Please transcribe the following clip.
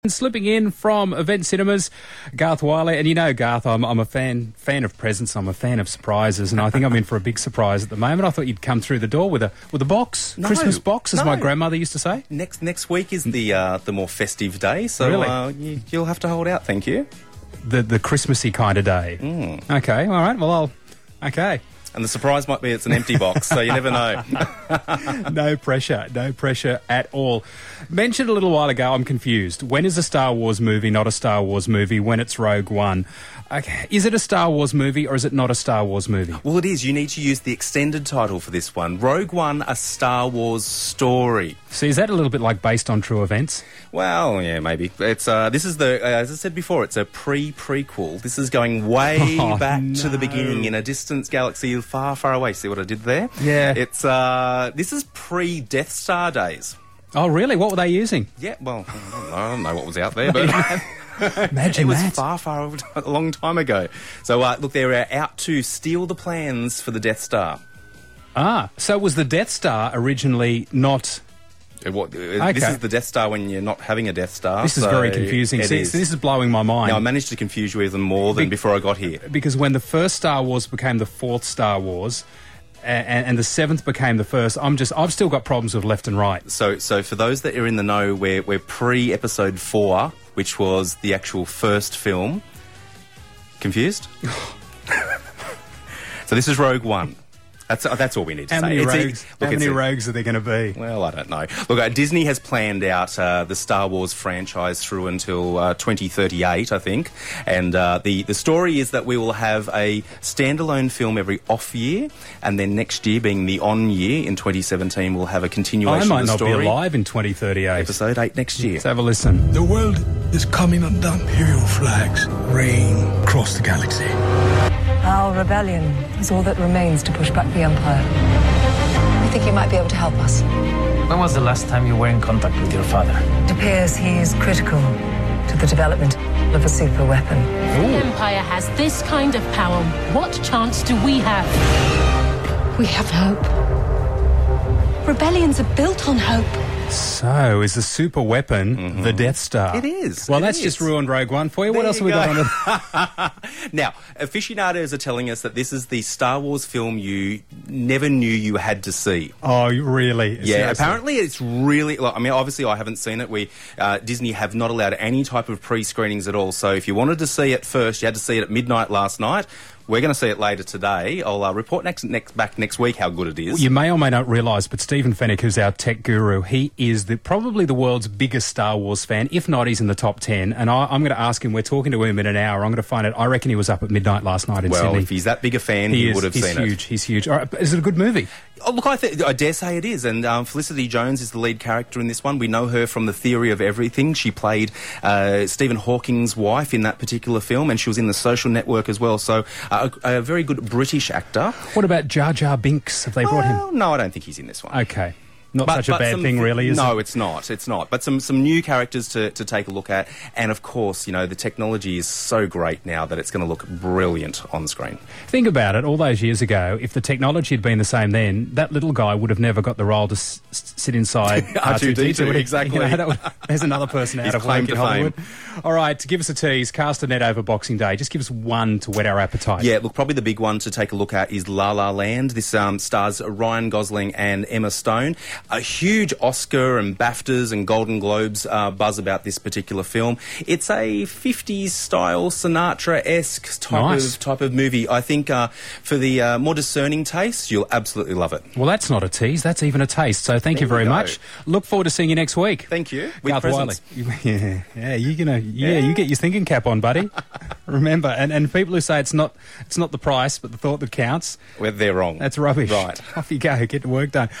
Slipping in from Event Cinemas, Garth Wiley, and you know, Garth, I'm a fan of presents. I'm a fan of surprises, and I think I'm in for a big surprise at the moment. I thought you'd come through the door with a box, Christmas box, as my grandmother used to say. Next week is the more festive day, so really? You'll have to hold out. Thank you. The Christmassy kind of day. Okay, all right. Well, okay. And the surprise might be it's an empty box, so you never know. No pressure at all. Mentioned a little while ago, I'm confused. When is a Star Wars movie not a Star Wars movie when it's Rogue One? Okay. Is it a Star Wars movie or is it not a Star Wars movie? Well, it is. You need to use the extended title for this one. Rogue One, a Star Wars story. So is that a little bit like based on true events? Well, yeah, maybe. It's this is the as I said before, it's a prequel. This is going way back to the beginning in a distant galaxy far, far away. See what I did there? Yeah. It's this is pre-Death Star days. Oh, really? What were they using? Yeah, well, I don't know what was out there, but Imagine it was that. far, a long time ago. So, look, they're out to steal the plans for the Death Star. So was the Death Star originally not... This is the Death Star when you're not having a Death Star. This is very confusing. This is blowing my mind. Now, I managed to confuse you even more than before I got here. Because when the first Star Wars became the fourth Star Wars... And the seventh became the first. I've still got problems with left and right. So for those that are in the know, we're pre-episode 4, which was the actual first film. Confused? So this is Rogue One. That's all we need to say. How many rogues are there going to be? Well, I don't know. Look, Disney has planned out the Star Wars franchise through until 2038, I think. And the story is that we will have a standalone film every off year, and then next year, being the on year in 2017, we'll have a continuation of the story. I might not be alive in 2038. Episode 8 next year. Let's have a listen. The world is coming undone. Imperial flags reign across the galaxy. Our rebellion is all that remains to push back the Empire. I think you might be able to help us. When was the last time you were in contact with your father? It appears he is critical to the development of a super weapon. If the Empire has this kind of power, what chance do we have? We have hope. Rebellions are built on hope. So, is the super weapon the Death Star? It is. Well, that's just ruined Rogue One for you. What else have we got on it? Now, aficionados are telling us that this is the Star Wars film you never knew you had to see. Oh, really? Yeah, seriously? apparently it's really... I mean, obviously I haven't seen it. Disney have not allowed any type of pre-screenings at all. So if you wanted to see it first, you had to see it at midnight last night. We're going to see it later today. I'll report back next week how good it is. Well, you may or may not realise, but Stephen Fennick, who's our tech guru, he is probably the world's biggest Star Wars fan. If not, he's in the top 10. And I'm going to ask him, we're talking to him in an hour, I'm going to find it. I reckon he was up at midnight last night in Sydney. Well, if he's that big a fan, he would have seen it. He's huge. All right, is it a good movie? Oh, look, I dare say it is. And Felicity Jones is the lead character in this one. We know her from The Theory of Everything. She played Stephen Hawking's wife in that particular film, and she was in The Social Network as well. So a very good British actor. What about Jar Jar Binks? Have they brought him? No, I don't think he's in this one. Okay. Not such a bad thing, really, is it? No, it's not. It's not. But some new characters to take a look at. And, of course, you know, the technology is so great now that it's going to look brilliant on screen. Think about it. All those years ago, if the technology had been the same then, that little guy would have never got the role to sit inside R2-D2. Exactly. You know, there's another person out of work in Hollywood. All right, to give us a tease, cast a net over Boxing Day. Just give us one to whet our appetite. Yeah, look, probably the big one to take a look at is La La Land. This stars Ryan Gosling and Emma Stone. A huge Oscar and BAFTAs and Golden Globes buzz about this particular film. It's a 50s style Sinatra-esque type of movie. I think for the more discerning taste, you'll absolutely love it. Well, that's not a tease. That's even a taste. So thank you very much. Look forward to seeing you next week. Thank you. Garth Wiley. You get your thinking cap on, buddy. Remember, and people who say it's not the price, but the thought that counts. Well, they're wrong. That's rubbish. Right. Off you go. Get the work done.